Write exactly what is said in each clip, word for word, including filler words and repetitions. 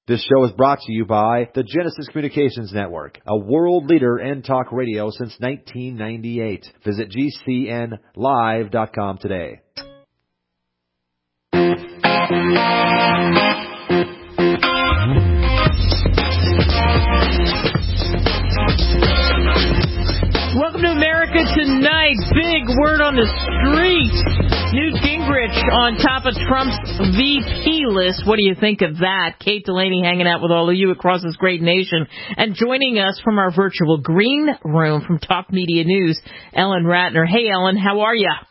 This show is brought to you by the Genesis Communications Network, a world leader in talk radio since nineteen ninety-eight. Visit G C N live dot com today. Welcome to America Tonight. Big word on the street. Newt Gingrich on top of Trump's V P list. What do you think of that? Kate Delaney hanging out with all of you across this great nation. And joining us from our virtual green room from Talk Media News, Ellen Ratner. Hey, Ellen, how are you?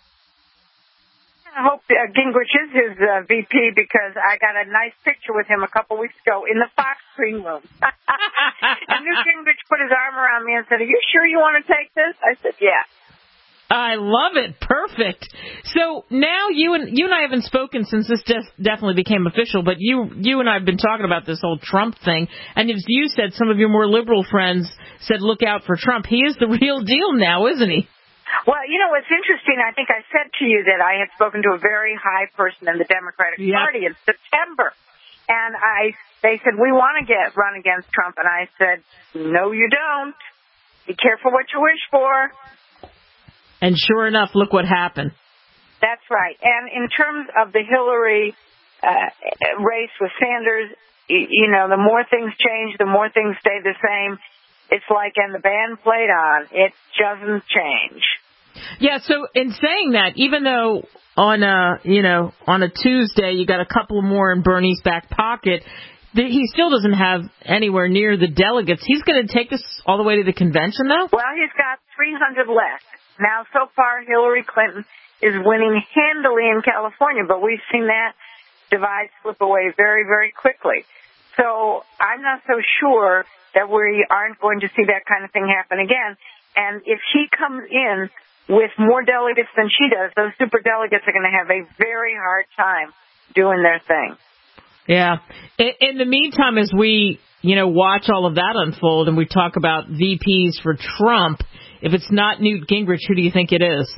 I hope uh, Gingrich is his uh, V P because I got a nice picture with him a couple weeks ago in the Fox green room. And Newt Gingrich put his arm around me and said, "Are you sure you want to take this?" I said, "Yeah." I love it. Perfect. So now you and you and I haven't spoken since this de- definitely became official, but you you and I have been talking about this whole Trump thing. And as you said, some of your more liberal friends said, look out for Trump. He is the real deal now, isn't he? Well, you know, what's interesting, I think I said to you that I had spoken to a very high person in the Democratic yep. Party in September. And I, they said, we want to get run against Trump. And I said, no, you don't. Be careful what you wish for. And sure enough, look what happened. That's right. And in terms of the Hillary uh, race with Sanders, you know, the more things change, the more things stay the same. It's like, and the band played on, it doesn't change. Yeah, so in saying that, even though on a, you know, on a Tuesday you got a couple more in Bernie's back pocket, he still doesn't have anywhere near the delegates. He's going to take us all the way to the convention, though? Well, he's got three hundred left. Now, so far, Hillary Clinton is winning handily in California, but we've seen that divide slip away very, very quickly. So I'm not so sure that we aren't going to see that kind of thing happen again. And if he comes in with more delegates than she does, those super delegates are going to have a very hard time doing their thing. Yeah. In, in the meantime, as we, you know, watch all of that unfold and we talk about V Ps for Trump, if it's not Newt Gingrich, who do you think it is?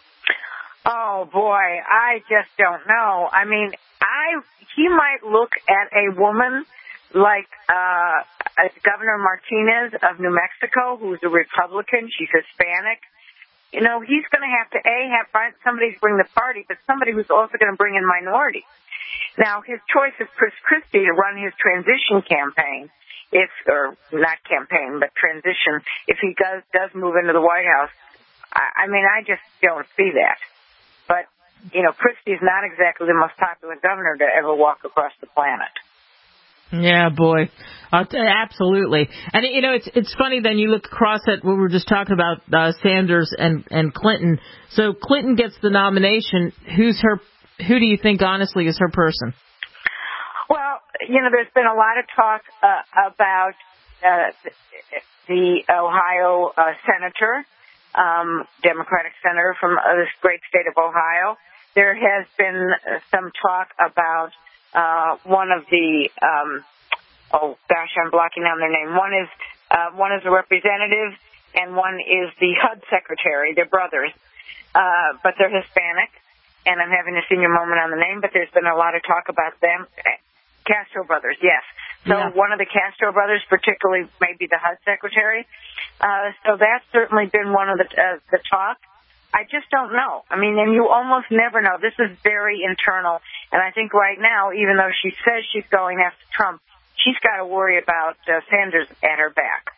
Oh, boy, I just don't know. I mean, I he might look at a woman like uh, Governor Martinez of New Mexico, who's a Republican. She's Hispanic. You know, he's going to have to, A, have find somebody to bring the party, but somebody who's also going to bring in minorities. Now, his choice is Chris Christie to run his transition campaign, if, or not campaign, but transition, if he does, does move into the White House. I, I mean, I just don't see that. But, you know, Christie's not exactly the most popular governor to ever walk across the planet. Yeah, boy. Uh, absolutely. And, you know, it's it's funny then you look across at what we were just talking about, uh, Sanders and, and Clinton. So Clinton gets the nomination. Who's her? Who do you think, honestly, is her person? Well, you know, there's been a lot of talk uh, about uh, the Ohio uh, senator, um, Democratic senator from uh, this great state of Ohio. There has been some talk about Uh, one of the, um, oh gosh, I'm blocking on their name. One is, uh, one is a representative and one is the H U D secretary. They're brothers, uh, but they're Hispanic, and I'm having a senior moment on the name, but there's been a lot of talk about them. Castro brothers, yes. So yeah. One of the Castro brothers, particularly maybe the H U D secretary. Uh, so that's certainly been one of the, uh, the talk. I just don't know. I mean, and you almost never know. This is very internal. And I think right now, even though she says she's going after Trump, she's got to worry about uh, Sanders at her back.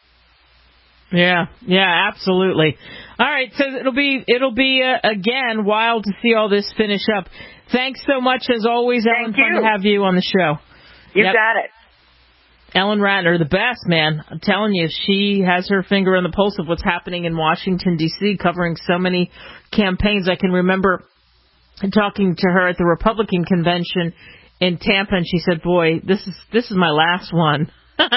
Yeah, yeah, absolutely. All right, so it'll be, it'll be uh, again, wild to see all this finish up. Thanks so much, as always, Ellen. Thank you. Fun to have you on the show. You yep. got it. Ellen Ratner, the best, man. I'm telling you, she has her finger on the pulse of what's happening in Washington, D C, covering so many campaigns. I can remember talking to her at the Republican convention in Tampa, and she said, boy, this is this is my last one.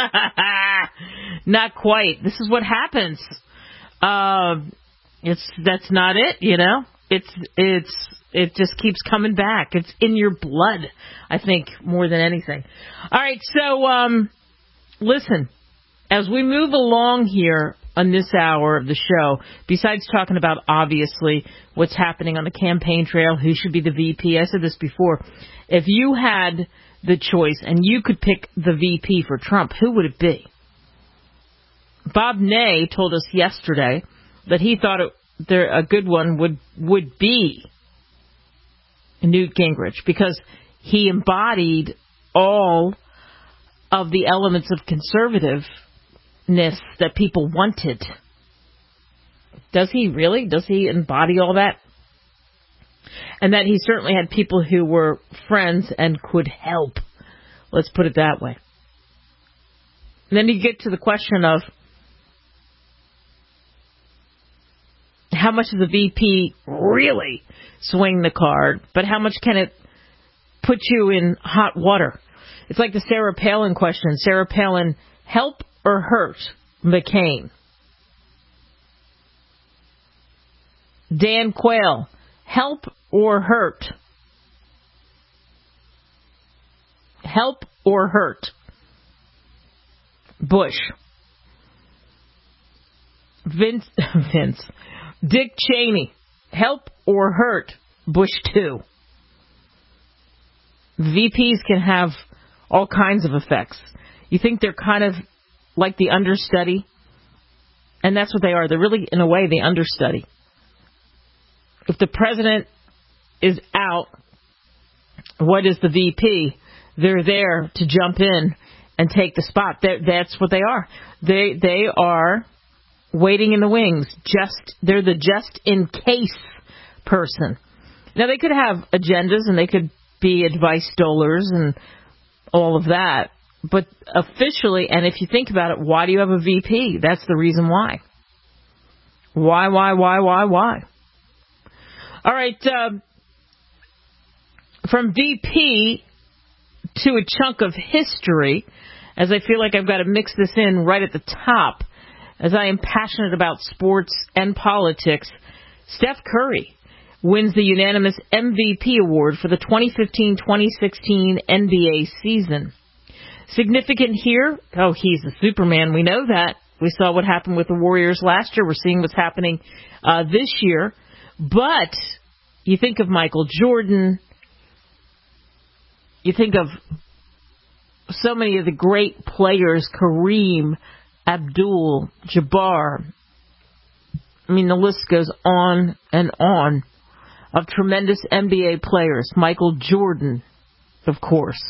Not quite. This is what happens. Uh, it's that's not it, you know. It's it's it just keeps coming back. It's in your blood, I think, more than anything. All right, so um, listen, as we move along here on this hour of the show, besides talking about obviously what's happening on the campaign trail, who should be the V P, I said this before. If you had the choice and you could pick the V P for Trump, who would it be? Bob Ney told us yesterday that he thought it, there, a good one would, would be Newt Gingrich because he embodied all of the elements of conservativeness that people wanted. Does he really? Does he embody all that? And that he certainly had people who were friends and could help. Let's put it that way. And then you get to the question of how much does the V P really swing the card, but how much can it put you in hot water? It's like the Sarah Palin question. Sarah Palin, help or hurt McCain? Dan Quayle, help or hurt? Help or hurt? Bush. Vince, Vince. Dick Cheney, help or hurt Bush two? V Ps can have all kinds of effects. You think they're kind of like the understudy? And that's what they are. They're really, in a way, the understudy. If the president is out, what is the V P? They're there to jump in and take the spot. They're, that's what they are. They they are waiting in the wings. Just they're the just in case person. Now they could have agendas and they could be advice dolers and all of that. But officially, and if you think about it, why do you have a V P? That's the reason why. Why, why, why, why, why? All right, uh, from V P to a chunk of history, as I feel like I've got to mix this in right at the top, as I am passionate about sports and politics, Steph Curry wins the unanimous M V P award for the twenty fifteen twenty sixteen N B A season. Significant here? Oh, he's the Superman. We know that. We saw what happened with the Warriors last year. We're seeing what's happening uh, this year. But you think of Michael Jordan. You think of so many of the great players, Kareem, Abdul-Jabbar. I mean, the list goes on and on of tremendous N B A players. Michael Jordan, of course.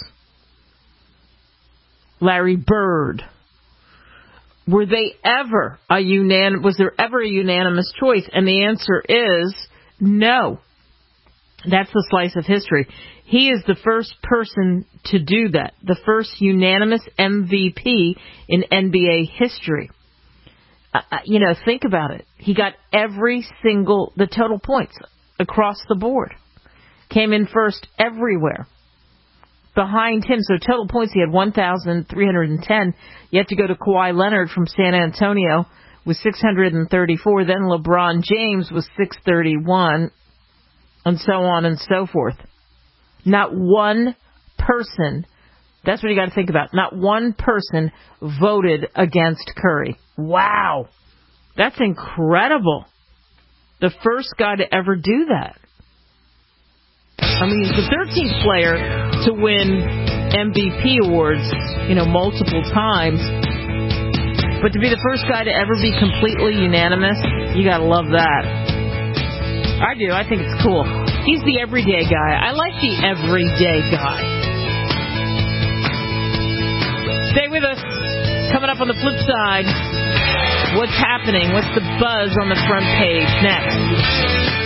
Larry Bird. Were they ever a unan- was there ever a unanimous choice? And the answer is no. That's the slice of history. He is the first person to do that. The first unanimous M V P in N B A history. Uh, you know, think about it. He got every single, the total points across the board. Came in first everywhere. Behind him, so total points, he had one thousand three hundred ten. You have to go to Kawhi Leonard from San Antonio with six hundred thirty-four. Then LeBron James was six hundred thirty-one, and so on and so forth. Not one person, that's what you got to think about, not one person voted against Curry. Wow. That's incredible. The first guy to ever do that. I mean, he's the thirteenth player to win M V P awards, you know, multiple times. But to be the first guy to ever be completely unanimous, you gotta love that. I do. I think it's cool. He's the everyday guy. I like the everyday guy. Stay with us. Coming up on the flip side, what's happening? What's the buzz on the front page next?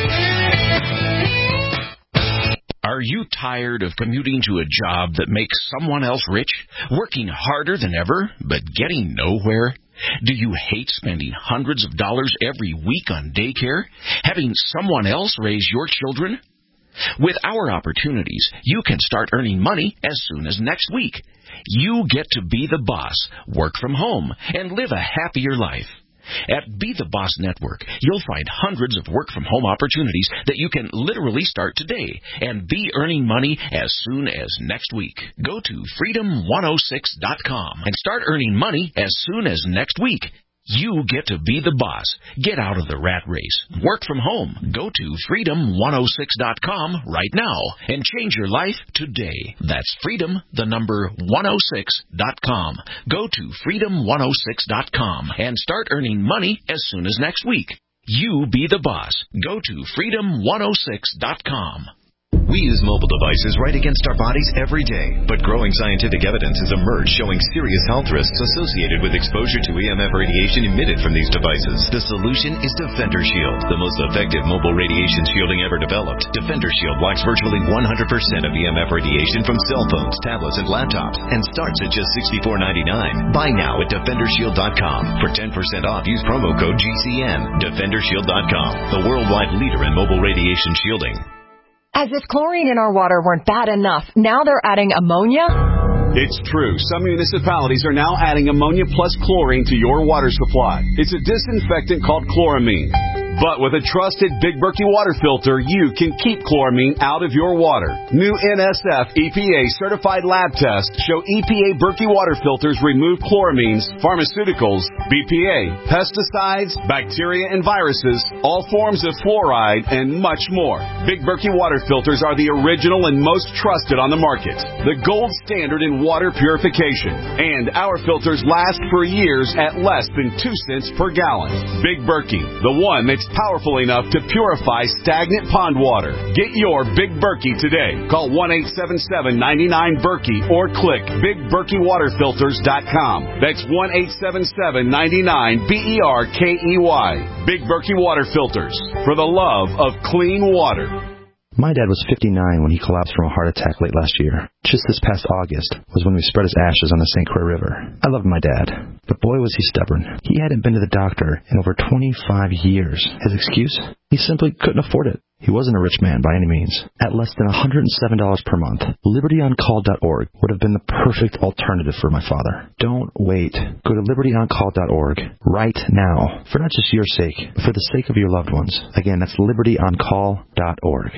Are you tired of commuting to a job that makes someone else rich, working harder than ever, but getting nowhere? Do you hate spending hundreds of dollars every week on daycare, having someone else raise your children? With our opportunities, you can start earning money as soon as next week. You get to be the boss, work from home, and live a happier life. At Be the Boss Network, you'll find hundreds of work-from-home opportunities that you can literally start today and be earning money as soon as next week. Go to freedom one oh six dot com and start earning money as soon as next week. You get to be the boss. Get out of the rat race. Work from home. Go to freedom one oh six dot com right now and change your life today. That's freedom, the number one oh six dot com. Go to freedom one oh six dot com and start earning money as soon as next week. You be the boss. Go to freedom one oh six dot com. We use mobile devices right against our bodies every day, but growing scientific evidence has emerged showing serious health risks associated with exposure to E M F radiation emitted from these devices. The solution is Defender Shield, the most effective mobile radiation shielding ever developed. Defender Shield blocks virtually one hundred percent of E M F radiation from cell phones, tablets, and laptops, and starts at just sixty-four ninety-nine. Buy now at defender shield dot com. For ten percent off, use promo code G C N. defender shield dot com, the worldwide leader in mobile radiation shielding. As if chlorine in our water weren't bad enough, now they're adding ammonia? It's true. Some municipalities are now adding ammonia plus chlorine to your water supply. It's a disinfectant called chloramine. But with a trusted Big Berkey water filter, you can keep chloramine out of your water. New N S F E P A certified lab tests show E P A Berkey water filters remove chloramines, pharmaceuticals, B P A, pesticides, bacteria and viruses, all forms of fluoride, and much more. Big Berkey water filters are the original and most trusted on the market. The gold standard in water purification. And our filters last for years at less than two cents per gallon. Big Berkey, the one that's powerful enough to purify stagnant pond water. Get your Big Berkey today. Call one eight seven seven, nine nine, Berkey or click big berkey water filters dot com. That's one eight seven seven, nine nine, B E R K E Y. Big Berkey Water Filters, for the love of clean water. My dad was fifty-nine when he collapsed from a heart attack late last year. Just this past August was when we spread his ashes on the Saint Croix River. I loved my dad, but boy was he stubborn. He hadn't been to the doctor in over twenty-five years. His excuse? He simply couldn't afford it. He wasn't a rich man by any means. At less than one hundred seven dollars per month, liberty on call dot org would have been the perfect alternative for my father. Don't wait. Go to liberty on call dot org right now, for not just your sake, but for the sake of your loved ones. Again, that's liberty on call dot org.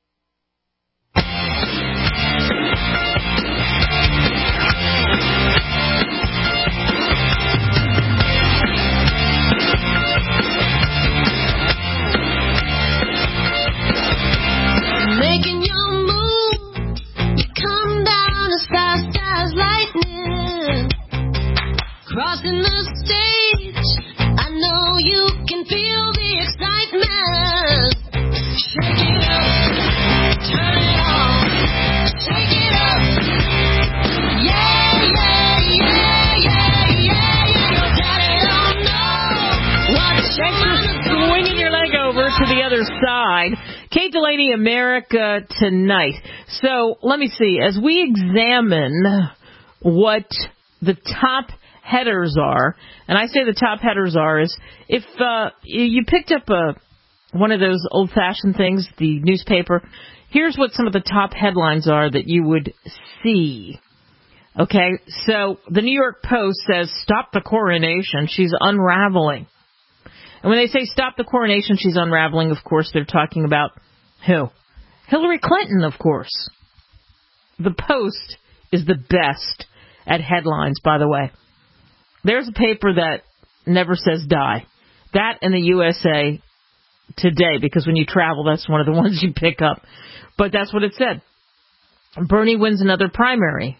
Crossing the stage, I know you can feel the excitement. Shake it up, turn it on, shake it up. Yeah, yeah, yeah, yeah, yeah. Your daddy don't know what Thanks for swinging your leg over to the other side. Kate Delaney, America Tonight. So let me see. As we examine what the top headers are, and I say the top headers are, is if uh, you picked up a one of those old-fashioned things, the newspaper, here's what some of the top headlines are that you would see. Okay, so the New York Post says, "Stop the coronation, she's unraveling." And when they say stop the coronation, she's unraveling, of course, they're talking about who? Hillary Clinton, of course. The Post is the best at headlines, by the way. There's a paper that never says die. That and the U S A Today, because when you travel, that's one of the ones you pick up. But that's what it said. Bernie wins another primary.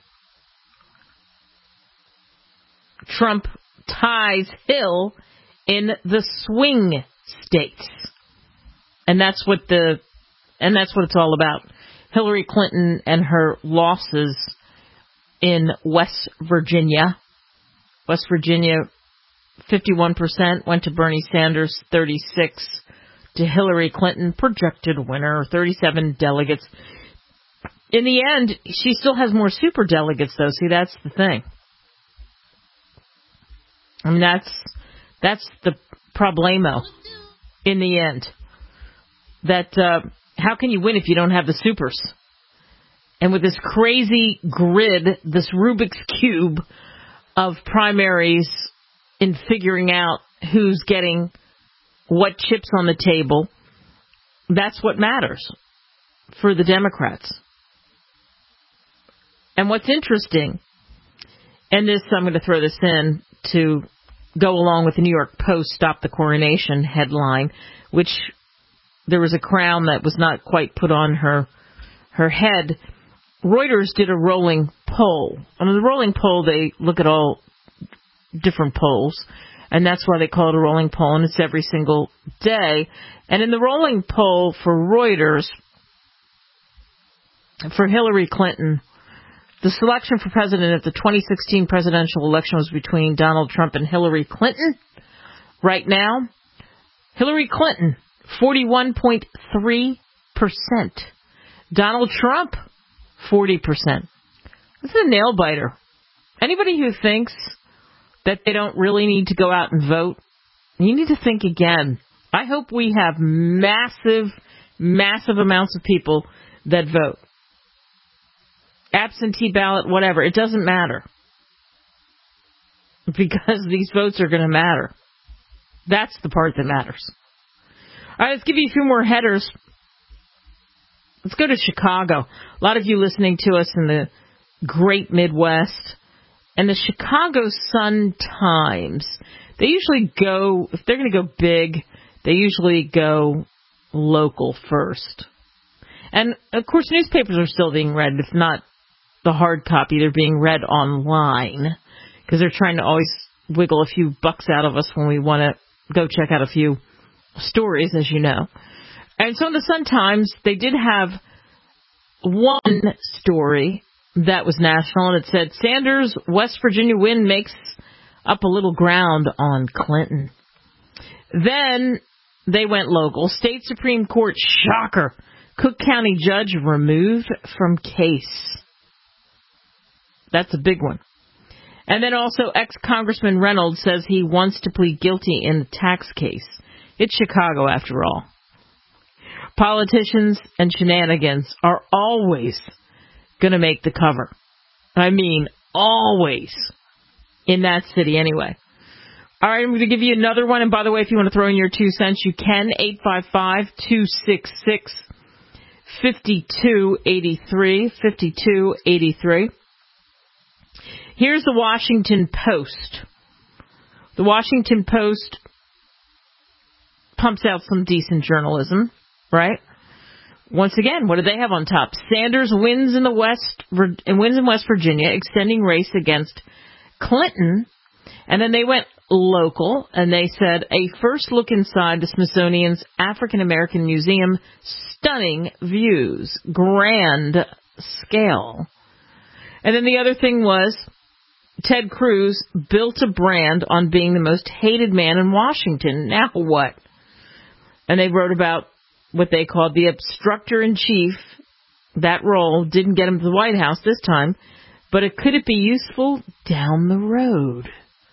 Trump ties Hill in the swing states. And that's what the and that's what it's all about. Hillary Clinton and her losses in West Virginia. West Virginia, fifty-one percent went to Bernie Sanders, thirty-six to Hillary Clinton, projected winner, thirty-seven delegates. In the end, she still has more super delegates, though. See, that's the thing. I mean, that's that's the problemo in the end. That uh, how can you win if you don't have the supers? And with this crazy grid, this Rubik's Cube of primaries in figuring out who's getting what chips on the table, that's what matters for the Democrats. And what's interesting, and this, I'm going to throw this in to go along with the New York Post Stop the Coronation headline, which there was a crown that was not quite put on her her head. Reuters did a rolling poll. On the rolling poll, they look at all different polls, and that's why they call it a rolling poll, and it's every single day. And in the rolling poll for Reuters, for Hillary Clinton, the selection for president at the twenty sixteen presidential election was between Donald Trump and Hillary Clinton. Right now, Hillary Clinton, forty-one point three percent. Donald Trump, forty percent. This is a nail-biter. Anybody who thinks that they don't really need to go out and vote, you need to think again. I hope we have massive, massive amounts of people that vote. Absentee ballot, whatever. It doesn't matter. Because these votes are going to matter. That's the part that matters. All right, let's give you a few more headers. Let's go to Chicago. A lot of you listening to us in the great Midwest. And the Chicago Sun-Times, they usually go, if they're going to go big, they usually go local first. And, of course, newspapers are still being read, if not the hard copy. They're being read online because they're trying to always wiggle a few bucks out of us when we want to go check out a few stories, as you know. And so in the Sun-Times, they did have one story that was national, and it said, Sanders' West Virginia win makes up a little ground on Clinton. Then they went local. State Supreme Court shocker. Cook County judge removed from case. That's a big one. And then also ex-Congressman Reynolds says he wants to plead guilty in the tax case. It's Chicago, after all. Politicians and shenanigans are always going to make the cover. I mean, always. In that city, anyway. All right, I'm going to give you another one. And by the way, if you want to throw in your two cents, you can. eight five five, two six six, five two eight three. five two eight three. Here's the Washington Post. The Washington Post pumps out some decent journalism, right? Once again, what do they have on top? Sanders wins in the West and wins in West Virginia, extending race against Clinton. And then they went local, and they said, a first look inside the Smithsonian's African American Museum. Stunning views. Grand scale. And then the other thing was, Ted Cruz built a brand on being the most hated man in Washington. Now what? And they wrote about what they called the obstructor-in-chief. That role didn't get him to the White House this time, but it could it be useful down the road?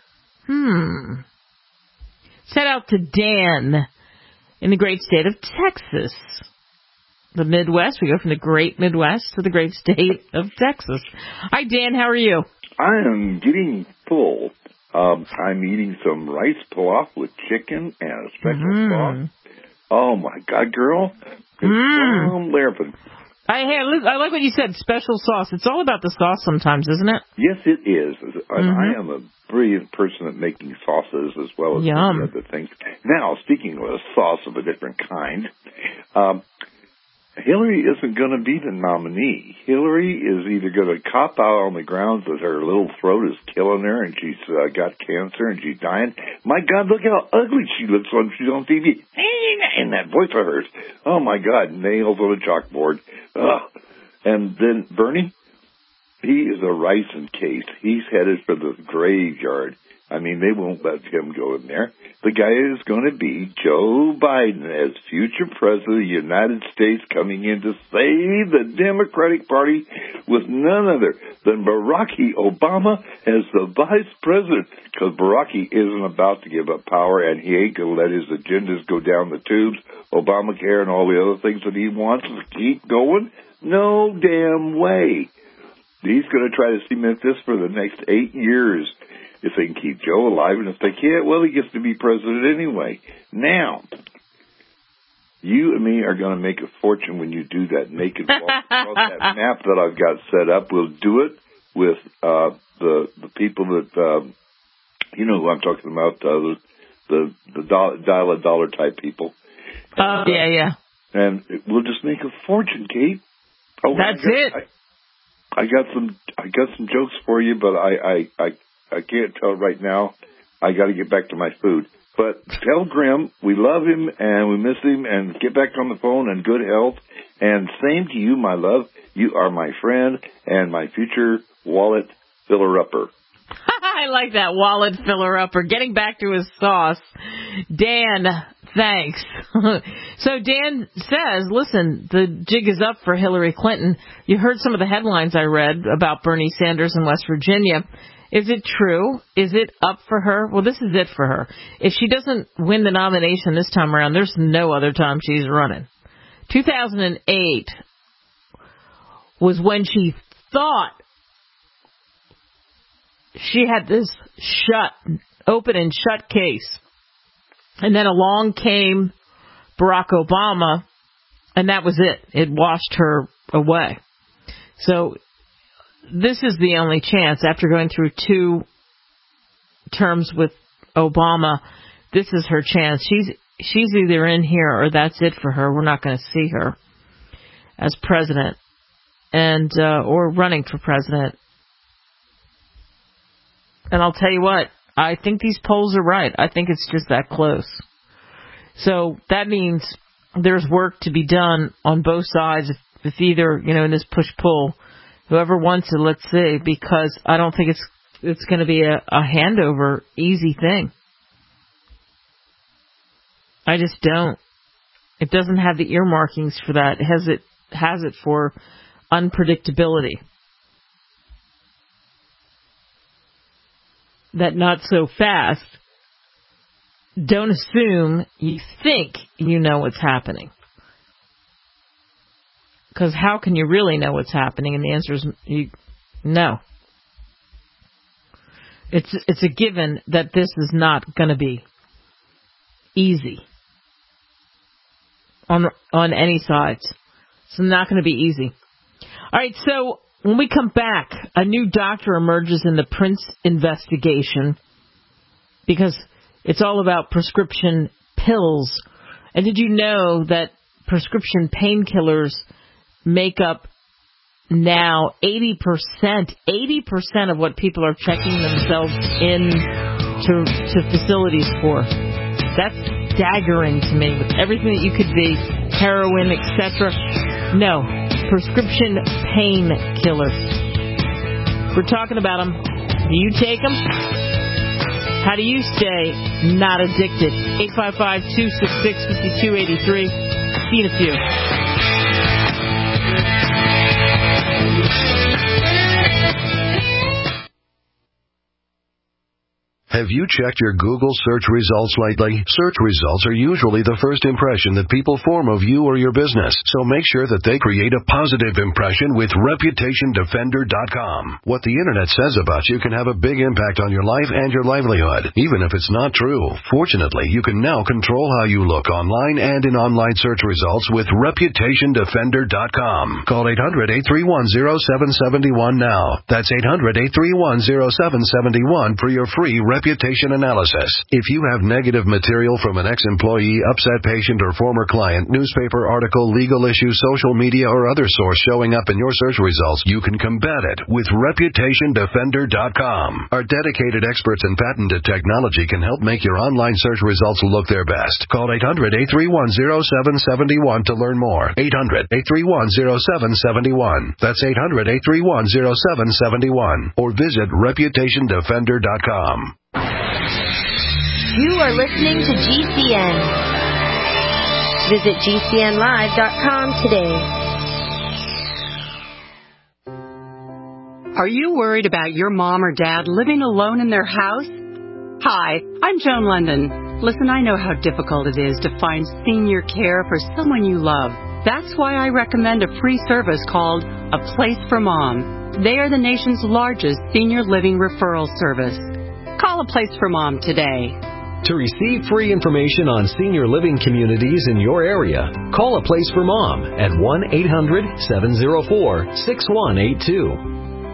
Hmm. Set out to Dan in the great state of Texas. The Midwest. We go from the great Midwest to the great state of Texas. Hi, Dan. How are you? I am getting full. Um, I'm eating some rice pilaf with chicken and a special mm. sauce. Oh, my God, girl. It's mm. I'm laughing. I, hey, I like what you said, special sauce. It's all about the sauce sometimes, isn't it? Yes, it is. And mm-hmm. I am a brilliant person at making sauces as well as Yum. other things. Now, speaking of a sauce of a different kind, um, Hillary isn't going to be the nominee. Hillary is either going to cop out on the grounds that her little throat is killing her and she's uh, got cancer and she's dying. My God, look how ugly she looks when she's on T V. And that voice of hers. Oh, my God, nails on a chalkboard. Ugh. And then Bernie, he is a ricin case. He's headed for the graveyard. I mean, they won't let him go in there. The guy is going to be Joe Biden as future president of the United States, coming in to save the Democratic Party with none other than Barack Obama as the vice president. Because Barack isn't about to give up power, and he ain't going to let his agendas go down the tubes, Obamacare and all the other things that he wants to keep going. No damn way. He's going to try to cement this for the next eight years. If they can keep Joe alive, and if they can't, well, he gets to be president anyway. Now, you and me are going to make a fortune when you do that naked walk. That map that I've got set up, we'll do it with uh, the the people that uh, You know who I'm talking about, uh, the the, the dollar, dial a dollar type people. Oh, uh, yeah, yeah. And we'll just make a fortune, Kate. Oh, That's I got, it. I, I got some I got some jokes for you, but I, I, I, I can't tell right now. I got to get back to my food. But tell Grim we love him and we miss him, and get back on the phone and good health. And same to you, my love. You are my friend and my future wallet filler-upper. I like that, wallet filler-upper. Getting back to his sauce. Dan, thanks. So Dan says, listen, the jig is up for Hillary Clinton. You heard some of the headlines I read about Bernie Sanders in West Virginia. Is it true? Is it up for her? Well, this is it for her. If she doesn't win the nomination this time around, there's no other time she's running. two thousand eight was when she thought she had this shut, open and shut case. And then along came Barack Obama, and that was it. It washed her away. So this is the only chance. After going through two terms with Obama, this is her chance. She's she's either in here or that's it for her. We're not going to see her as president and uh, or running for president. And I'll tell you what, I think these polls are right. I think it's just that close. So that means there's work to be done on both sides. If, if either, you know, in this push-pull, whoever wants it, let's see, because I don't think it's it's going to be a, a handover easy thing. I just don't. It doesn't have the earmarkings for that. It has it has it for unpredictability. That not so fast. Don't assume you think you know what's happening. Because how can you really know what's happening? And the answer is you, no. It's it's a given that this is not going to be easy on on any sides. It's not going to be easy. All right, so when we come back, a new doctor emerges in the Prince investigation because it's all about prescription pills. And did you know that prescription painkillers make up now eighty percent, eighty percent of what people are checking themselves in to, to facilities for? That's staggering to me, with everything that you could be, heroin, et cetera. No, prescription painkillers. We're talking about them. Do you take them? How do you stay not addicted? eight five five, two six six, five two eight three. See you in a few. Have you checked your Google search results lately? Search results are usually the first impression that people form of you or your business, so make sure that they create a positive impression with Reputation Defender dot com. What the Internet says about you can have a big impact on your life and your livelihood, even if it's not true. Fortunately, you can now control how you look online and in online search results with Reputation Defender dot com. Call eight hundred, eight three one, zero seven seven one now. That's eight hundred, eight three one, zero seven seven one for your free reputation analysis. If you have negative material from an ex-employee, upset patient, or former client, newspaper article, legal issue, social media, or other source showing up in your search results, you can combat it with Reputation Defender dot com. Our dedicated experts in patented technology can help make your online search results look their best. Call eight hundred, eight three one, zero seven seven one to learn more. eight hundred, eight three one, zero seven seven one. That's eight hundred, eight three one, zero seven seven one. Or visit Reputation Defender dot com. You are listening to G C N. Visit G C N live dot com today. Are you worried about your mom or dad living alone in their house? Hi, I'm Joan London. Listen, I know how difficult it is to find senior care for someone you love. That's why I recommend a free service called A Place for Mom. They are the nation's largest senior living referral service. Call A Place for Mom today. To receive free information on senior living communities in your area, call A Place for Mom at one eight hundred, seven oh four, six one eight two.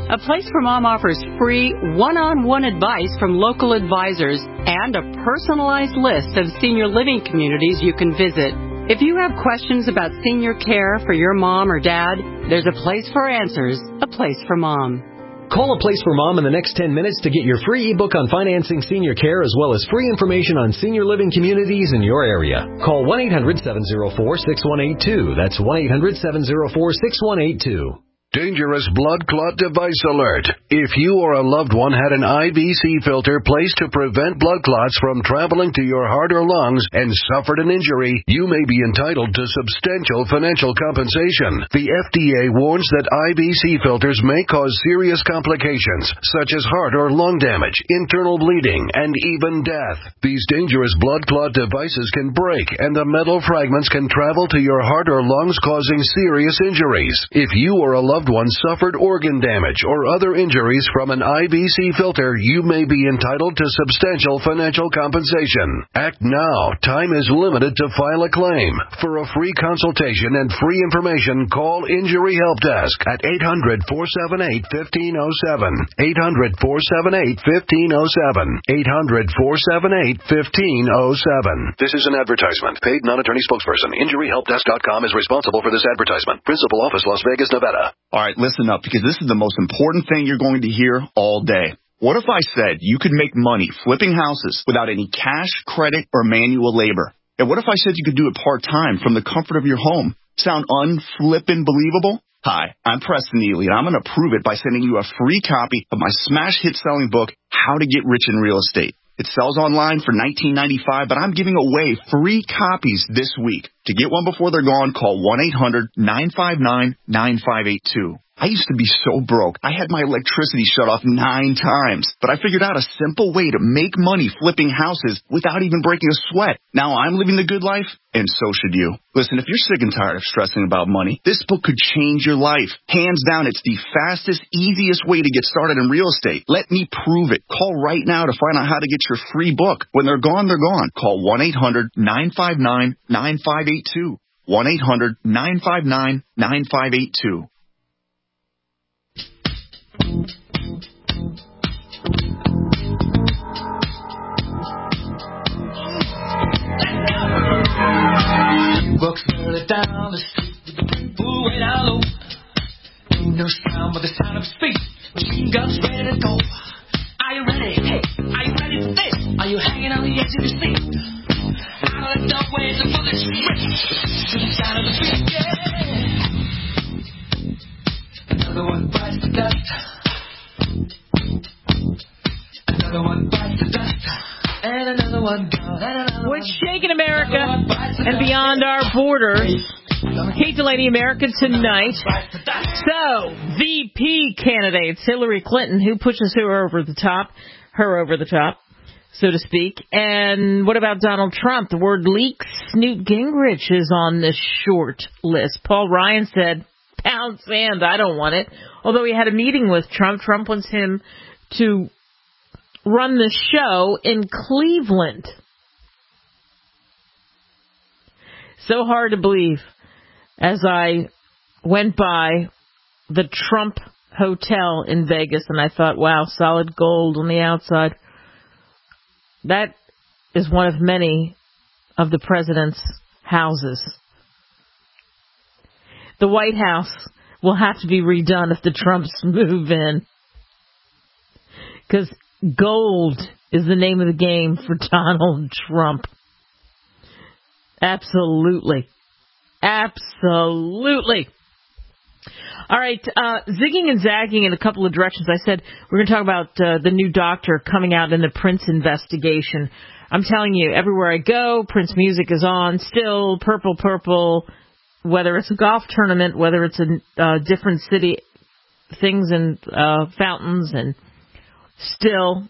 A Place for Mom offers free one-on-one advice from local advisors and a personalized list of senior living communities you can visit. If you have questions about senior care for your mom or dad, there's a place for answers, A Place for Mom. Call A Place for Mom in the next ten minutes to get your free ebook on financing senior care as well as free information on senior living communities in your area. Call one eight hundred seven oh four six one eight two. That's one eight hundred seven oh four six one eight two. Dangerous blood clot device alert. If you or a loved one had an I V C filter placed to prevent blood clots from traveling to your heart or lungs and suffered an injury, you may be entitled to substantial financial compensation. The F D A warns that I V C filters may cause serious complications, such as heart or lung damage, internal bleeding, and even death. These dangerous blood clot devices can break, and the metal fragments can travel to your heart or lungs, causing serious injuries. If you or a loved one suffered organ damage or other injuries from an I V C filter, you may be entitled to substantial financial compensation. Act now. Time is limited to file a claim. For a free consultation and free information, call Injury Help Desk at eight hundred, four seven eight, one five zero seven. eight hundred, four seven eight, one five zero seven. eight hundred, four seven eight, one five zero seven. This is an advertisement. Paid non-attorney spokesperson. Injury Help Desk dot com is responsible for this advertisement. Principal office, Las Vegas, Nevada. All right, listen up, because this is the most important thing you're going to hear all day. What if I said you could make money flipping houses without any cash, credit, or manual labor? And what if I said you could do it part-time from the comfort of your home? Sound unflippin' believable? Hi, I'm Preston Neely, and I'm going to prove it by sending you a free copy of my smash hit selling book, How to Get Rich in Real Estate. It sells online for nineteen ninety-five dollars, but I'm giving away free copies this week. To get one before they're gone, call one eight hundred, nine five nine, nine five eight two. I used to be so broke. I had my electricity shut off nine times, but I figured out a simple way to make money flipping houses without even breaking a sweat. Now I'm living the good life, and so should you. Listen, if you're sick and tired of stressing about money, this book could change your life. Hands down, it's the fastest, easiest way to get started in real estate. Let me prove it. Call right now to find out how to get your free book. When they're gone, they're gone. Call one eight hundred, nine five nine, nine five eight two. one eight hundred, nine five nine, nine five eight two. Walks early down the street with the people way down low. Ain't no sound but the sound of his feet. Machine guns ready to go. Are you ready? Hey, are you ready for this? Are you hanging on the edge of your seat? Out of the doorways of the street, to the sound of the beat, yeah. Another one bites the dust. Another one bites the dust. And another one gone. And another What's shaking America and beyond our borders? Kate Delaney, America Tonight. So, V P candidates, Hillary Clinton, who pushes her over the top, her over the top, so to speak. And what about Donald Trump? The word leaks. Newt Gingrich is on this short list. Paul Ryan said, pound sand, I don't want it. Although he had a meeting with Trump, Trump wants him to run the show in Cleveland. So hard to believe. As I went by the Trump Hotel in Vegas, and I thought, wow, solid gold on the outside. That is one of many of the president's houses. The White House will have to be redone if the Trumps move in. Because gold is the name of the game for Donald Trump. Absolutely. Absolutely. All right, uh, zigging and zagging in a couple of directions. I said we're going to talk about uh, the new doctor coming out in the Prince investigation. I'm telling you, everywhere I go, Prince music is on. Still, purple, purple, whether it's a golf tournament, whether it's a uh, different city, things and uh, fountains, and still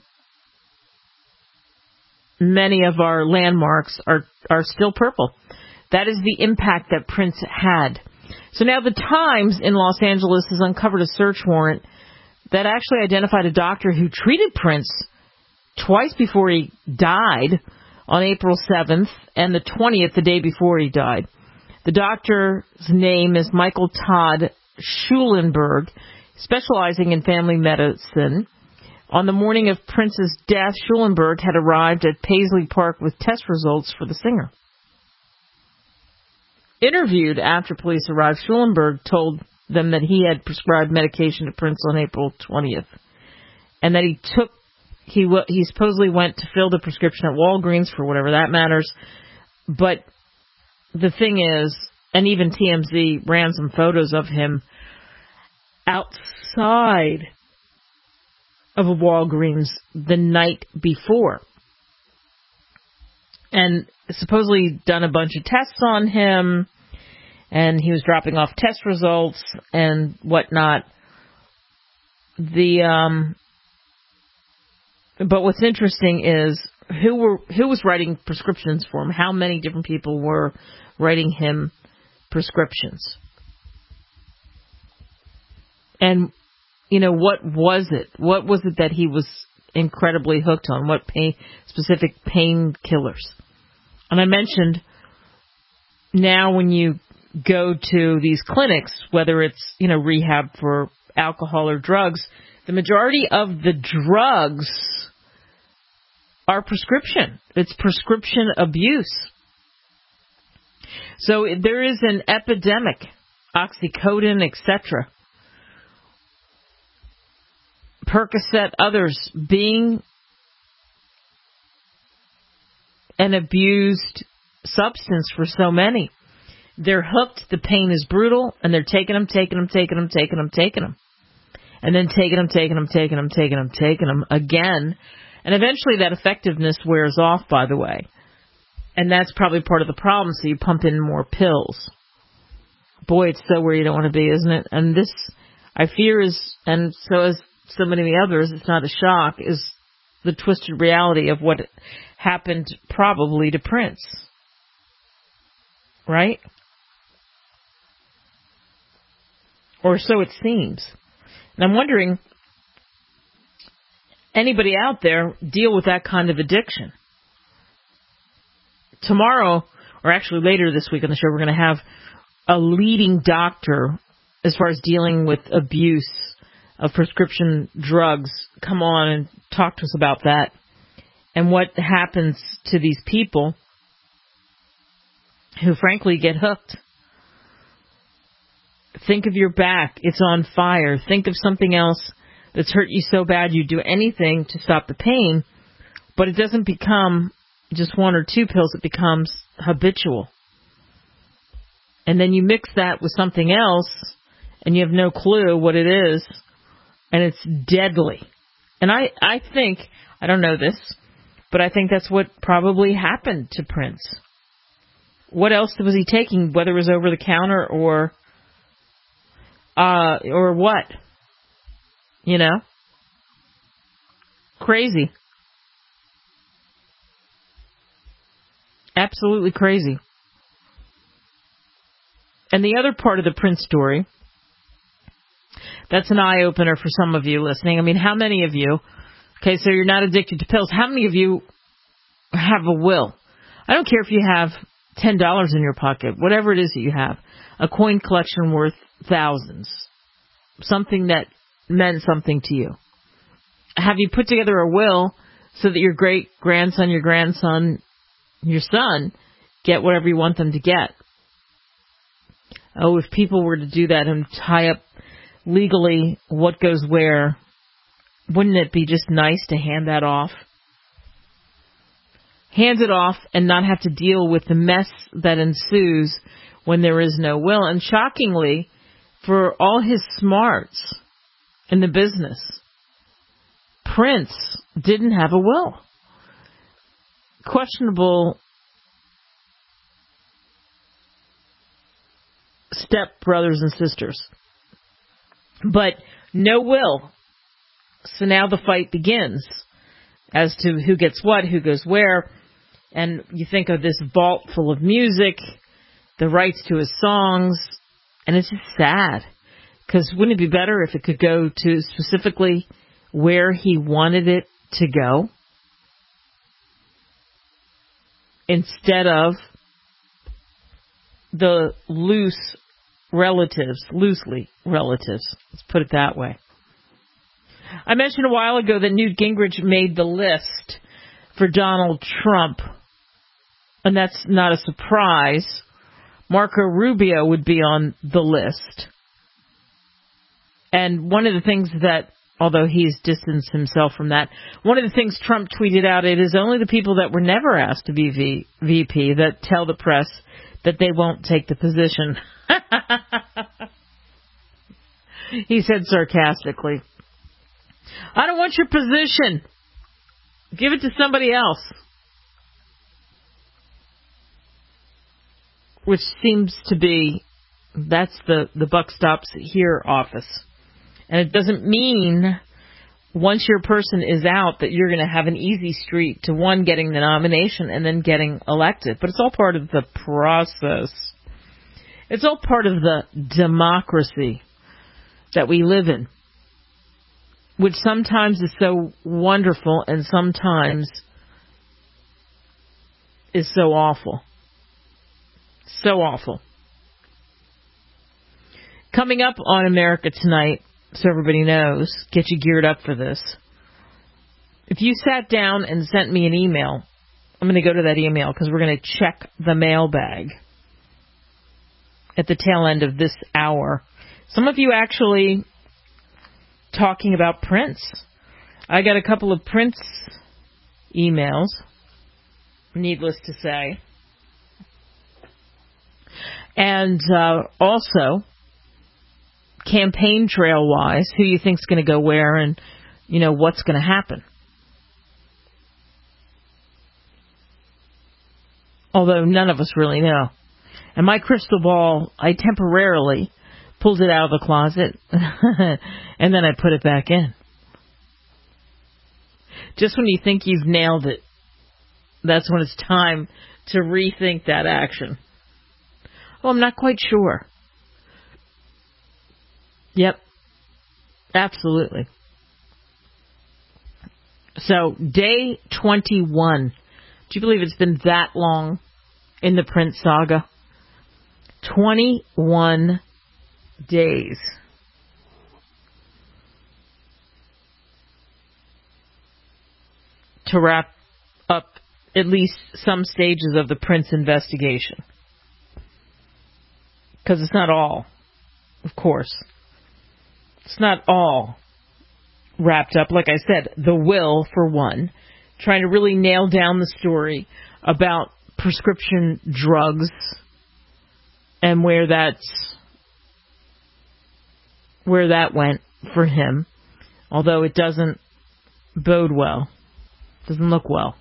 many of our landmarks are, are still purple. That is the impact that Prince had. So now the Times in Los Angeles has uncovered a search warrant that actually identified a doctor who treated Prince twice before he died on April seventh and the twentieth, the day before he died. The doctor's name is Michael Todd Schulenberg. specializing in family medicine. On the morning of Prince's death, Schulenberg had arrived at Paisley Park with test results for the singer. Interviewed after police arrived, Schulenberg told them that he had prescribed medication to Prince on April twentieth, and that he took he he supposedly went to fill the prescription at Walgreens for whatever that matters. But the thing is, and even T M Z ran some photos of him outside of a Walgreens the night before, and supposedly done a bunch of tests on him, and he was dropping off test results and whatnot. The um, but what's interesting is who were who was writing prescriptions for him. How many different people were writing him prescriptions? And you know, what was it? What was it that he was incredibly hooked on? What pain, specific painkillers? And I mentioned now when you go to these clinics, whether it's, you know, rehab for alcohol or drugs, the majority of the drugs are prescription. It's prescription abuse. So there is an epidemic, oxycodone, et cetera, Percocet, others, being an abused substance for so many. They're hooked, the pain is brutal, and they're taking them, taking them, taking them, taking them, taking them. And then taking them, taking them, taking them, taking them, taking them again. And eventually that effectiveness wears off, by the way. And that's probably part of the problem, so you pump in more pills. Boy, it's so where you don't want to be, isn't it? And this, I fear, is, and so is so many of the others, it's not a shock, is the twisted reality of what happened probably to Prince. Right? Or so it seems. And I'm wondering, anybody out there deal with that kind of addiction? Tomorrow, or actually later this week on the show, we're going to have a leading doctor as far as dealing with abuse of prescription drugs come on and talk to us about that and what happens to these people who frankly get hooked. Think of your back. It's on fire. Think of something else that's hurt you so bad you'd do anything to stop the pain, but it doesn't become just one or two pills. It becomes habitual. And then you mix that with something else and you have no clue what it is, and it's deadly. And I, I think, I don't know this, but I think that's what probably happened to Prince. What else was he taking, whether it was over the counter or uh, or what? You know? Crazy. Absolutely crazy. And the other part of the Prince story, that's an eye-opener for some of you listening. I mean, how many of you, okay, so you're not addicted to pills, how many of you have a will? I don't care if you have ten dollars in your pocket, whatever it is that you have, a coin collection worth thousands, something that meant something to you. Have you put together a will so that your great-grandson, your grandson, your son get whatever you want them to get? Oh, if people were to do that and tie up legally what goes where, wouldn't it be just nice to hand that off? Hand it off and not have to deal with the mess that ensues when there is no will. And shockingly, for all his smarts in the business, Prince didn't have a will. Questionable step brothers and sisters. But no will. So now the fight begins as to who gets what, who goes where. And you think of this vault full of music, the rights to his songs, and it's just sad. Because wouldn't it be better if it could go to specifically where he wanted it to go? Instead of the loose relatives, loosely relatives. Let's put it that way. I mentioned a while ago that Newt Gingrich made the list for Donald Trump, and that's not a surprise. Marco Rubio would be on the list. And one of the things that, although he's distanced himself from that, one of the things Trump tweeted out, it is only the people that were never asked to be v- VP that tell the press that they won't take the position. He said sarcastically, I don't want your position. Give it to somebody else. Which seems to be, that's the, the buck stops here office. And it doesn't mean once your person is out that you're going to have an easy street to, one, getting the nomination and then getting elected. But it's all part of the process. It's all part of the democracy that we live in, which sometimes is so wonderful and sometimes is so awful. So awful. Coming up on America Tonight, so everybody knows, get you geared up for this. If you sat down and sent me an email, I'm going to go to that email because we're going to check the mailbag at the tail end of this hour. Some of you actually talking about Prince. I got a couple of Prince emails, needless to say. And uh, also, campaign trail-wise, who you think's going to go where and, you know, what's going to happen. Although none of us really know. And my crystal ball, I temporarily pulled it out of the closet and then I put it back in. Just when you think you've nailed it, that's when it's time to rethink that action. Oh, I'm not quite sure. Yep. Absolutely. So, day twenty-one. Do you believe it's been that long in the Prince saga? twenty-one days. To wrap up at least some stages of the Prince investigation. Because it's not all, of course. It's not all wrapped up. Like I said, the will, for one, trying to really nail down the story about prescription drugs and where that's where that went for him. Although it doesn't bode well. Doesn't look well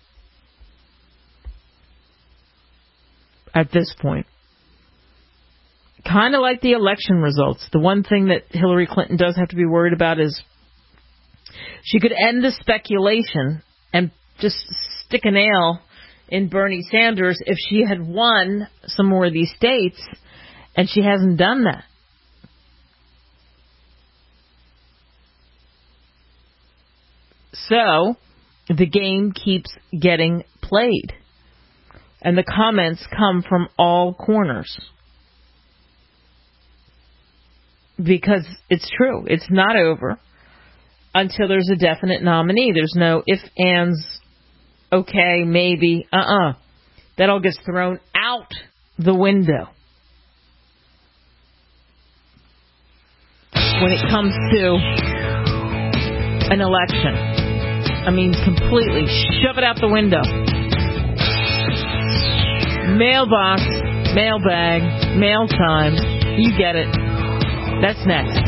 at this point. Kind of like the election results. The one thing that Hillary Clinton does have to be worried about is she could end the speculation and just stick a nail in Bernie Sanders if she had won some more of these states, and she hasn't done that. So, the game keeps getting played. And the comments come from all corners. Because it's true. It's not over until there's a definite nominee. There's no if, ands, okay, maybe, uh-uh. That all gets thrown out the window when it comes to an election. I mean, completely shove it out the window. Mailbox, mailbag, mail time. You get it. That's next.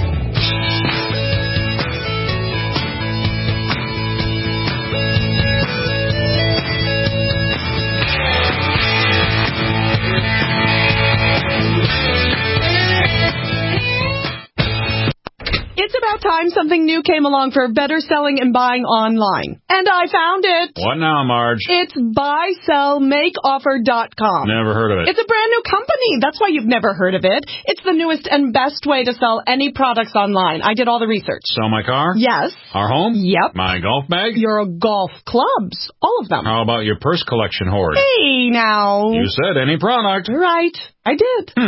It's about time something new came along for better selling and buying online. And I found it. What now, Marge? It's buy sell make offer dot com. Never heard of it. It's a brand new company. That's why you've never heard of it. It's the newest and best way to sell any products online. I did all the research. Sell my car? Yes. Our home? Yep. My golf bag? Your golf clubs. All of them. How about your purse collection hoard? Hey, now. You said any product. Right. I did. Hmm.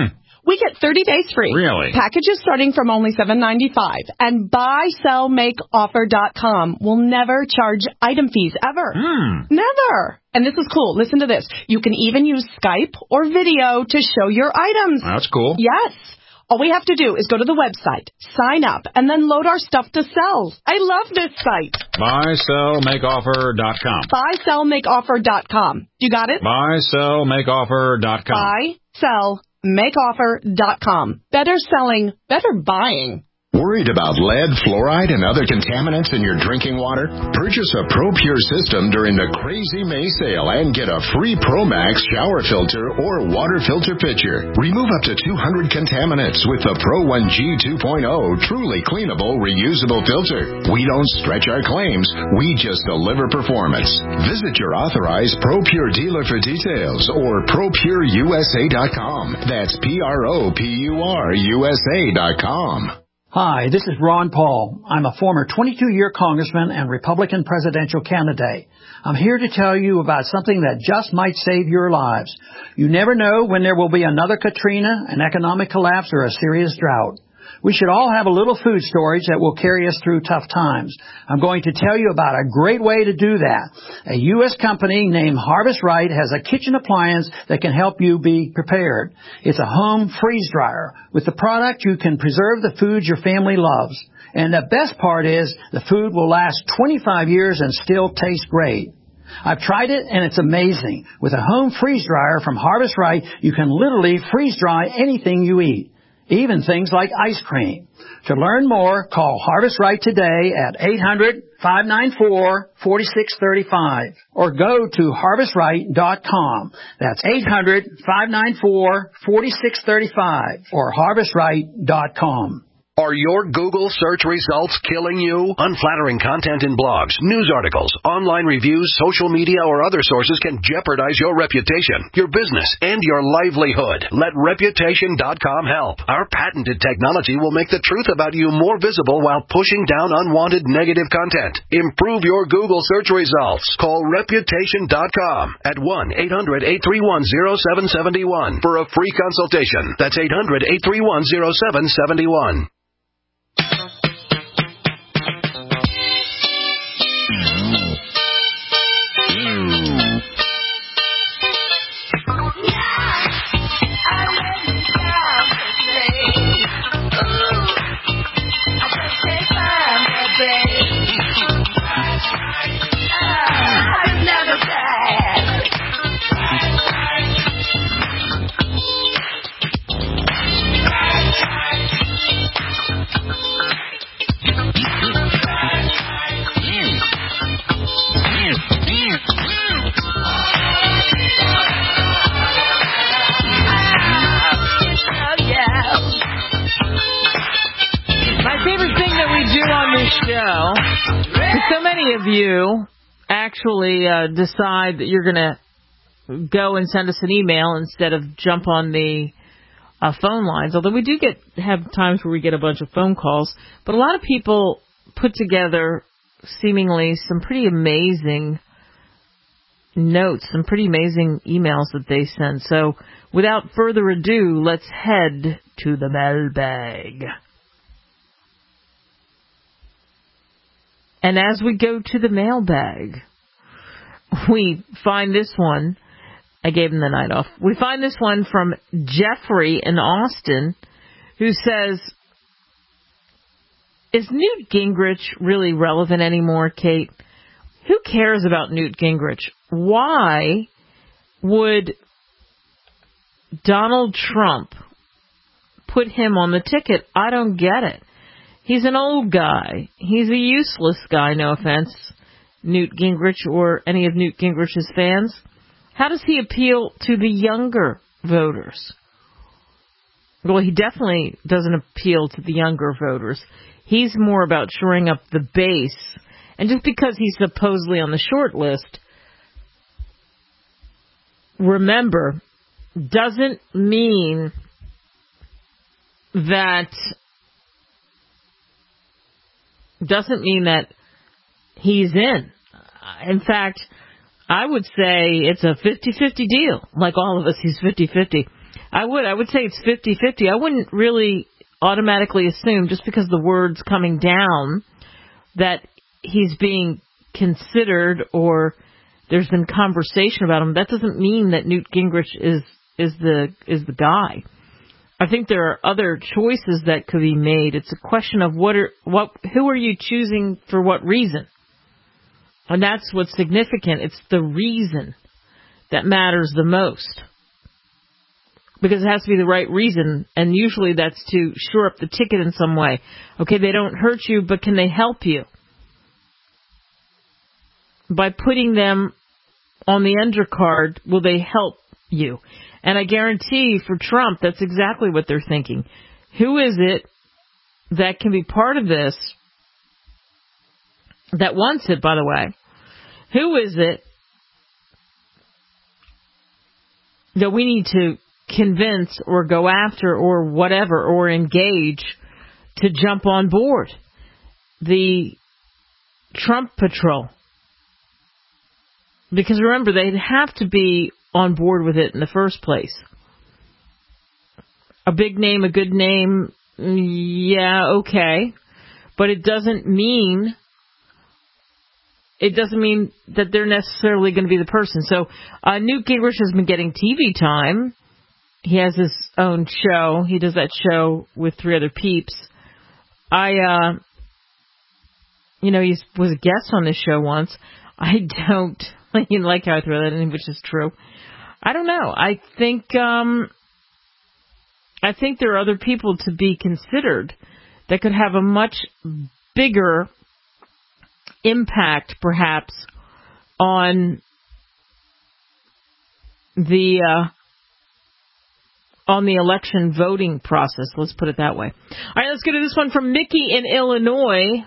We get thirty days free. Really? Packages starting from only seven ninety-five. And buy sell make offer dot com will never charge item fees ever. Hmm. Never. And this is cool. Listen to this. You can even use Skype or video to show your items. That's cool. Yes. All we have to do is go to the website, sign up, and then load our stuff to sell. I love this site. buy sell make offer dot com. buy sell make offer dot com. You got it? buy sell make offer dot com. buy sell make offer dot com. Better selling, better buying. Worried about lead, fluoride, and other contaminants in your drinking water? Purchase a ProPure system during the Crazy May sale and get a free ProMax shower filter or water filter pitcher. Remove up to two hundred contaminants with the Pro one G two point oh truly cleanable, reusable filter. We don't stretch our claims. We just deliver performance. Visit your authorized ProPure dealer for details or pro pure U S A dot com. That's P R O P U R U S A dot com. Hi, this is Ron Paul. I'm a former twenty-two-year congressman and Republican presidential candidate. I'm here to tell you about something that just might save your lives. You never know when there will be another Katrina, an economic collapse, or a serious drought. We should all have a little food storage that will carry us through tough times. I'm going to tell you about a great way to do that. A U S company named Harvest Right has a kitchen appliance that can help you be prepared. It's a home freeze dryer. With the product, you can preserve the foods your family loves. And the best part is the food will last twenty-five years and still taste great. I've tried it, and it's amazing. With a home freeze dryer from Harvest Right, you can literally freeze dry anything you eat, even things like ice cream. To learn more, call Harvest Right today at eight hundred, five nine four, four six three five or go to harvest right dot com. That's eight hundred, five nine four, four six three five or harvest right dot com. Are your Google search results killing you? Unflattering content in blogs, news articles, online reviews, social media, or other sources can jeopardize your reputation, your business, and your livelihood. Let reputation dot com help. Our patented technology will make the truth about you more visible while pushing down unwanted negative content. Improve your Google search results. Call reputation dot com at one eight hundred, eight three one, zero seven seven one for a free consultation. That's eight hundred, eight three one, zero seven seven one. So many of you actually uh, decide that you're going to go and send us an email instead of jump on the uh, phone lines, although we do get have times where we get a bunch of phone calls. But a lot of people put together seemingly some pretty amazing notes, some pretty amazing emails that they send. So without further ado, let's head to the mailbag. And as we go to the mailbag, we find this one. I gave him the night off. We find this one from Jeffrey in Austin, who says, is Newt Gingrich really relevant anymore, Kate? Who cares about Newt Gingrich? Why would Donald Trump put him on the ticket? I don't get it. He's an old guy. He's a useless guy, no offense, Newt Gingrich or any of Newt Gingrich's fans. How does he appeal to the younger voters? Well, he definitely doesn't appeal to the younger voters. He's more about shoring up the base. And just because he's supposedly on the short list, remember, doesn't mean that doesn't mean that he's in. In fact, I would say it's a fifty-fifty deal. Like all of us, he's fifty-fifty. I would. I would say it's fifty-fifty. I wouldn't really automatically assume, just because the word's coming down, that he's being considered or there's been conversation about him. That doesn't mean that Newt Gingrich is is the is the guy. I think there are other choices that could be made. It's a question of what are what who are you choosing for what reason? And that's what's significant. It's the reason that matters the most. Because it has to be the right reason, and usually that's to shore up the ticket in some way. Okay, they don't hurt you, but can they help you? By putting them on the undercard, will they help you? And I guarantee for Trump, that's exactly what they're thinking. Who is it that can be part of this, that wants it, by the way? Who is it that we need to convince or go after or whatever or engage to jump on board? The Trump patrol. Because remember, they'd have to be on board with it in the first place. A big name, a good name, yeah, okay. But it doesn't mean, it doesn't mean that they're necessarily going to be the person. So uh, Newt Gingrich has been getting T V time. He has his own show. He does that show with three other peeps. I, uh, you know, he was a guest on this show once. I don't, you like how I throw that in, which is true. I don't know. I think, um, I think there are other people to be considered that could have a much bigger impact, perhaps, on the, uh, on the election voting process. Let's put it that way. All right, let's go to this one from Mickey in Illinois.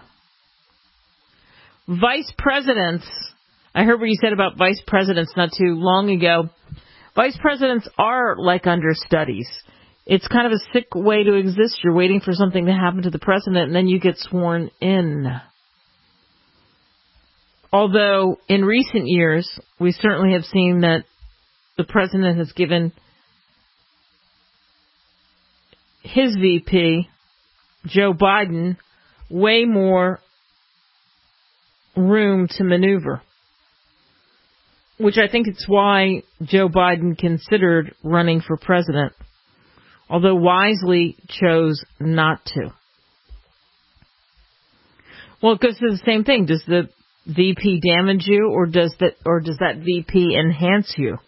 Vice presidents. I heard what you said about vice presidents not too long ago. Vice presidents are like understudies. It's kind of a sick way to exist. You're waiting for something to happen to the president, and then you get sworn in. Although, in recent years, we certainly have seen that the president has given his V P, Joe Biden, way more room to maneuver. Which I think it's why Joe Biden considered running for president, although wisely chose not to. Well, it goes to the same thing. Does the V P damage you, or does that, or does that V P enhance you?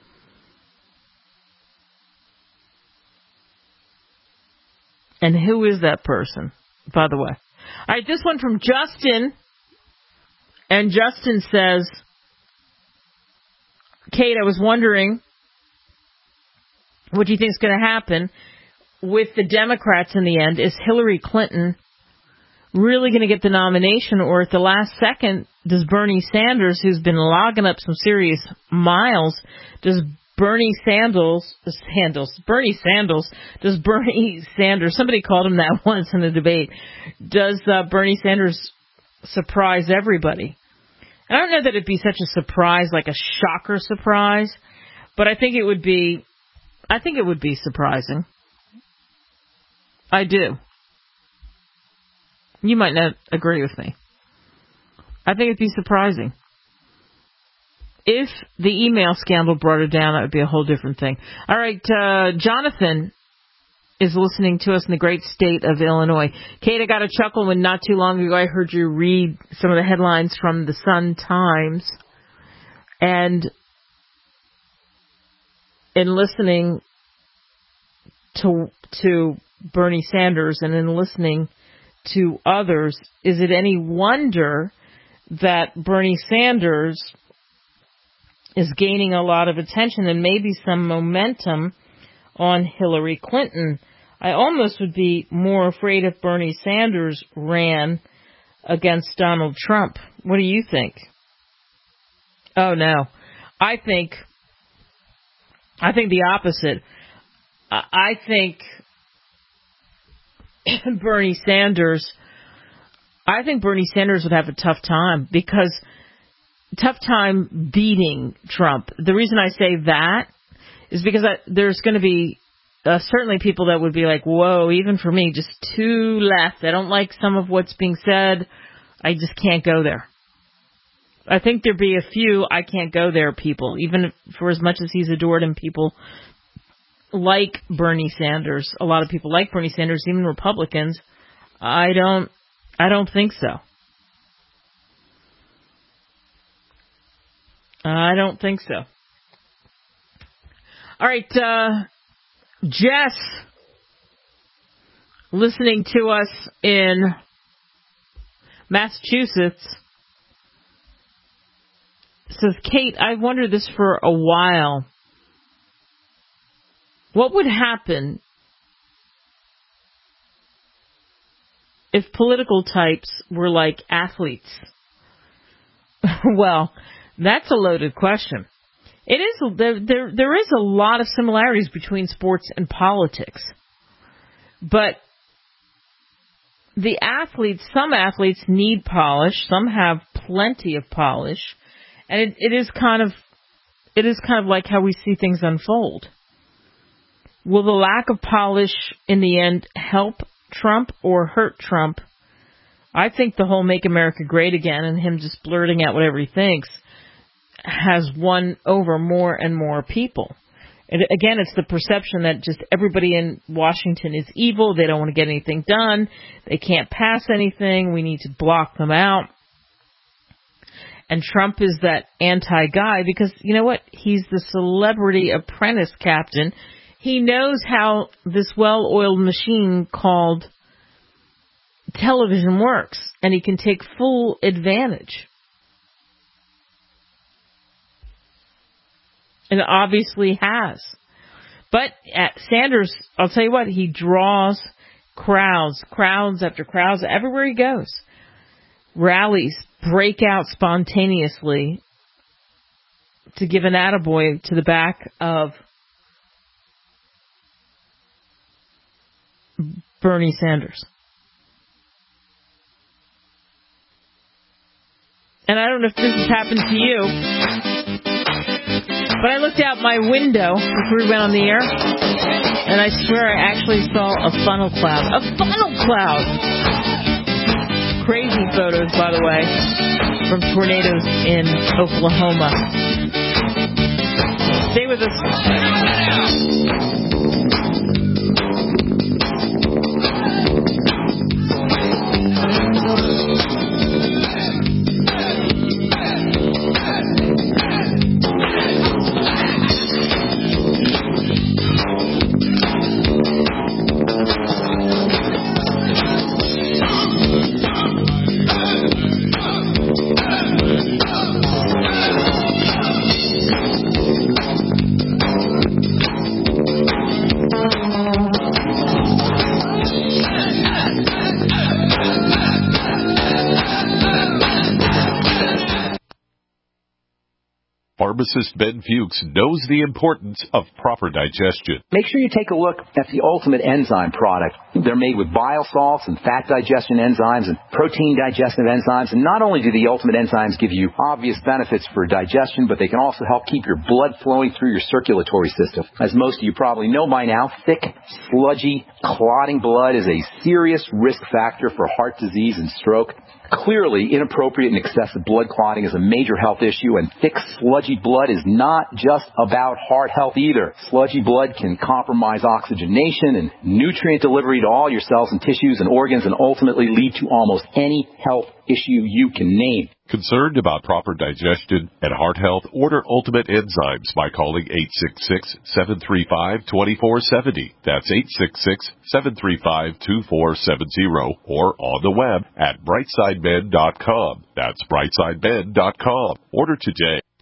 And who is that person, by the way? All right, this one from Justin. And Justin says, Kate, I was wondering what do you think is going to happen with the Democrats in the end. Is Hillary Clinton really going to get the nomination, or at the last second, does Bernie Sanders, who's been logging up some serious miles, does Bernie Sanders, Sanders, Bernie Sanders, does Bernie Sanders, somebody called him that once in a debate, does uh, Bernie Sanders surprise everybody? I don't know that it'd be such a surprise, like a shocker surprise, but I think it would be, I think it would be surprising. I do. You might not agree with me. I think it'd be surprising. If the email scandal brought it down, that would be a whole different thing. All right, uh, Jonathan is listening to us in the great state of Illinois. Kate, I got a chuckle when not too long ago I heard you read some of the headlines from the Sun Times. And in listening to to Bernie Sanders and in listening to others, is it any wonder that Bernie Sanders is gaining a lot of attention and maybe some momentum on Hillary Clinton? I almost would be more afraid if Bernie Sanders ran against Donald Trump. What do you think? Oh, no. I think, I think the opposite. I think Bernie Sanders, I think Bernie Sanders would have a tough time because tough time beating Trump. The reason I say that is because I, there's going to be uh, certainly people that would be like, whoa, even for me, just too left. I don't like some of what's being said. I just can't go there. I think there'd be a few I can't go there people, even for as much as he's adored and people like Bernie Sanders. A lot of people like Bernie Sanders, even Republicans. I don't, I don't think so. I don't think so. All right, uh, Jess, listening to us in Massachusetts, says, Kate, I've wondered this for a while. What would happen if political types were like athletes? Well, that's a loaded question. It is there, there. There is a lot of similarities between sports and politics, but the athletes, some athletes need polish. Some have plenty of polish, and it, it is kind of, it is kind of like how we see things unfold. Will the lack of polish in the end help Trump or hurt Trump? I think the whole "Make America Great Again" and him just blurting out whatever he thinks has won over more and more people. And again, it's the perception that just everybody in Washington is evil. They don't want to get anything done. They can't pass anything. We need to block them out. And Trump is that anti-guy because, you know what? He's the celebrity apprentice captain. He knows how this well-oiled machine called television works, and he can take full advantage. And obviously has. But at Sanders, I'll tell you what, he draws crowds, crowds after crowds everywhere he goes. Rallies break out spontaneously to give an attaboy to the back of Bernie Sanders. And I don't know if this has happened to you, but I looked out my window before we went on the air, and I swear I actually saw a funnel cloud. A funnel cloud! Crazy photos, by the way, from tornadoes in Oklahoma. Stay with us. Pharmacist Ben Fuchs knows the importance of proper digestion. Make sure you take a look at the Ultimate Enzyme product. They're made with bile salts and fat digestion enzymes and protein digestive enzymes. And not only do the Ultimate Enzymes give you obvious benefits for digestion, but they can also help keep your blood flowing through your circulatory system. As most of you probably know by now, thick, sludgy, clotting blood is a serious risk factor for heart disease and stroke. Clearly, inappropriate and excessive blood clotting is a major health issue, and thick, sludgy blood is not just about heart health either. Sludgy blood can compromise oxygenation and nutrient delivery to all your cells and tissues and organs and ultimately lead to almost any health issue you can name. Concerned about proper digestion and heart health? Order Ultimate Enzymes by calling eight six six, seven three five, two four seven zero. That's eight six six, seven three five, two four seven zero or on the web at brightside med dot com. That's brightside med dot com. Order today.